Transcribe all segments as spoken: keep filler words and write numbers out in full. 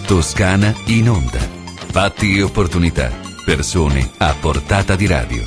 Toscana in onda. Fatti e opportunità. Persone a portata di radio.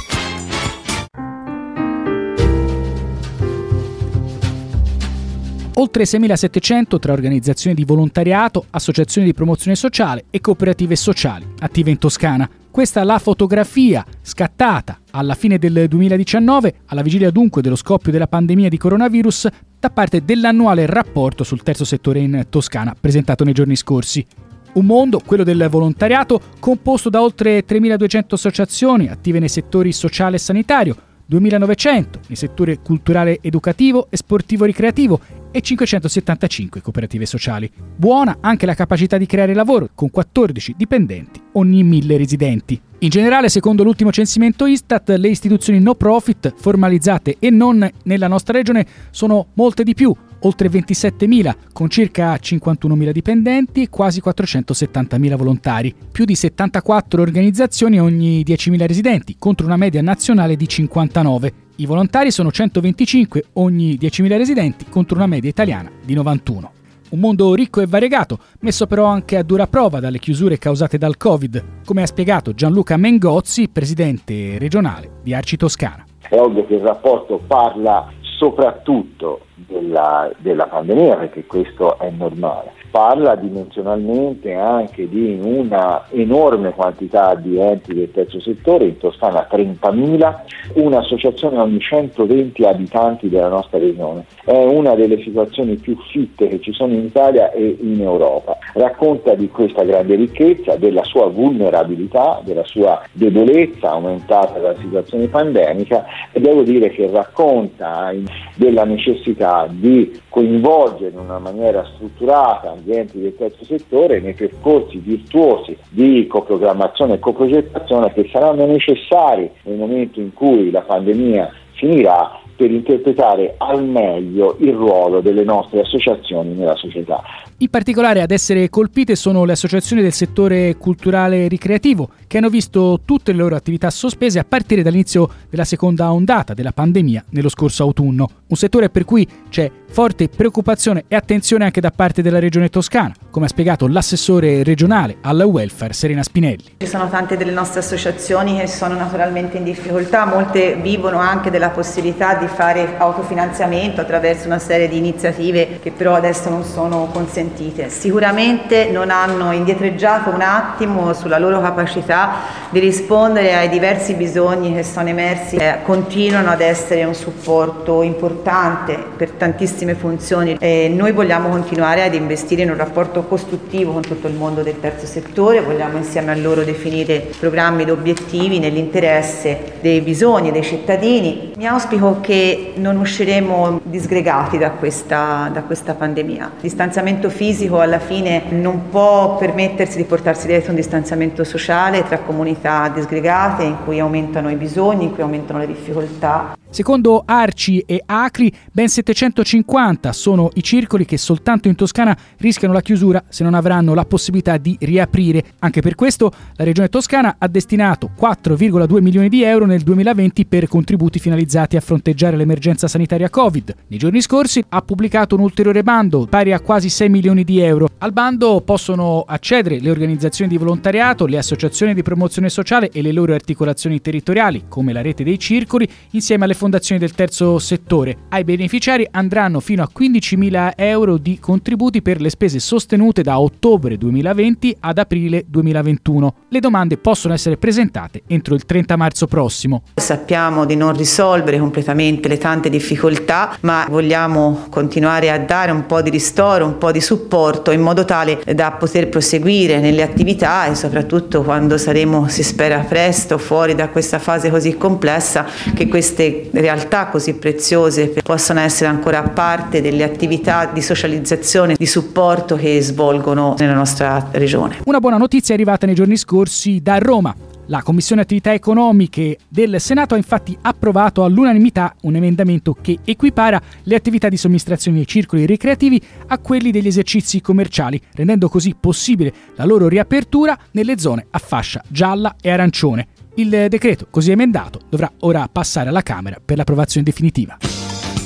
Oltre seimilasettecento tra organizzazioni di volontariato, associazioni di promozione sociale e cooperative sociali attive in Toscana. Questa è la fotografia scattata alla fine del duemiladiciannove, alla vigilia dunque dello scoppio della pandemia di coronavirus, da parte dell'annuale rapporto sul terzo settore in Toscana, presentato nei giorni scorsi. Un mondo, quello del volontariato, composto da oltre tremiladuecento associazioni attive nei settori sociale e sanitario, duemilanovecento nei settori culturale, educativo e sportivo-ricreativo e cinquecentosettantacinque cooperative sociali. Buona anche la capacità di creare lavoro, con quattordici dipendenti ogni mille residenti. In generale, secondo l'ultimo censimento Istat, le istituzioni no profit, formalizzate e non nella nostra regione, sono molte di più, oltre ventisettemila, con circa cinquantunomila dipendenti e quasi quattrocentosettantamila volontari, più di settantaquattro organizzazioni ogni diecimila residenti, contro una media nazionale di cinquantanove. I volontari sono centoventicinque ogni diecimila residenti, contro una media italiana di novantuno. Un mondo ricco e variegato, messo però anche a dura prova dalle chiusure causate dal Covid, come ha spiegato Gianluca Mengozzi, presidente regionale di Arci Toscana. È ovvio che il rapporto parla soprattutto della, della pandemia, perché questo è normale. Parla dimensionalmente anche di una enorme quantità di enti del terzo settore, in Toscana trentamila, un'associazione ogni centoventi abitanti della nostra regione. È una delle situazioni più fitte che ci sono in Italia e in Europa. Racconta di questa grande ricchezza, della sua vulnerabilità, della sua debolezza aumentata dalla situazione pandemica, e devo dire che racconta della necessità di coinvolgere in una maniera strutturata gli enti del terzo settore nei percorsi virtuosi di coprogrammazione e coprogettazione che saranno necessari nel momento in cui la pandemia finirà, per interpretare al meglio il ruolo delle nostre associazioni nella società. In particolare ad essere colpite sono le associazioni del settore culturale e ricreativo, che hanno visto tutte le loro attività sospese a partire dall'inizio della seconda ondata della pandemia nello scorso autunno. Un settore per cui c'è forte preoccupazione e attenzione anche da parte della Regione Toscana, come ha spiegato l'assessore regionale al welfare Serena Spinelli. Ci sono tante delle nostre associazioni che sono naturalmente in difficoltà, molte vivono anche della possibilità di fare autofinanziamento attraverso una serie di iniziative che però adesso non sono consentite. Sicuramente non hanno indietreggiato un attimo sulla loro capacità di rispondere ai diversi bisogni che sono emersi, eh, continuano ad essere un supporto importante per tantissime funzioni e noi vogliamo continuare ad investire in un rapporto costruttivo con tutto il mondo del terzo settore, vogliamo insieme a loro definire programmi ed obiettivi nell'interesse dei bisogni dei cittadini. Mi auspico che non usciremo disgregati da questa, da questa pandemia. Il distanziamento fisico alla fine non può permettersi di portarsi dietro un distanziamento sociale tra comunità disgregate in cui aumentano i bisogni, in cui aumentano le difficoltà. Secondo Arci e Acri, ben settecentocinquanta sono i circoli che soltanto in Toscana rischiano la chiusura se non avranno la possibilità di riaprire. Anche per questo la Regione Toscana ha destinato quattro virgola due milioni di euro nel duemilaventi per contributi finalizzati a fronteggiare l'emergenza sanitaria Covid. Nei giorni scorsi ha pubblicato un ulteriore bando pari a quasi sei milioni di euro. Al bando possono accedere le organizzazioni di volontariato, le associazioni di promozione sociale e le loro articolazioni territoriali, come la rete dei circoli, insieme alle fondazioni del terzo settore. Ai beneficiari andranno fino a quindicimila euro di contributi per le spese sostenute da ottobre duemilaventi ad aprile duemilaventuno. Le domande possono essere presentate entro il trenta marzo prossimo. Sappiamo di non risolvere completamente le tante difficoltà, ma vogliamo continuare a dare un po' di ristoro, un po' di supporto in modo tale da poter proseguire nelle attività e soprattutto quando saremo, si spera presto, fuori da questa fase così complessa, che queste realtà così preziose possano essere ancora parte delle attività di socializzazione, di supporto che svolgono nella nostra regione. Una buona notizia è arrivata nei giorni scorsi da Roma. La Commissione Attività Economiche del Senato ha infatti approvato all'unanimità un emendamento che equipara le attività di somministrazione ai circoli ricreativi a quelli degli esercizi commerciali, rendendo così possibile la loro riapertura nelle zone a fascia gialla e arancione. Il decreto, così emendato, dovrà ora passare alla Camera per l'approvazione definitiva.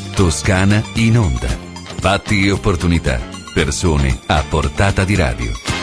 Toscana in onda. Fatti e opportunità. Persone a portata di radio.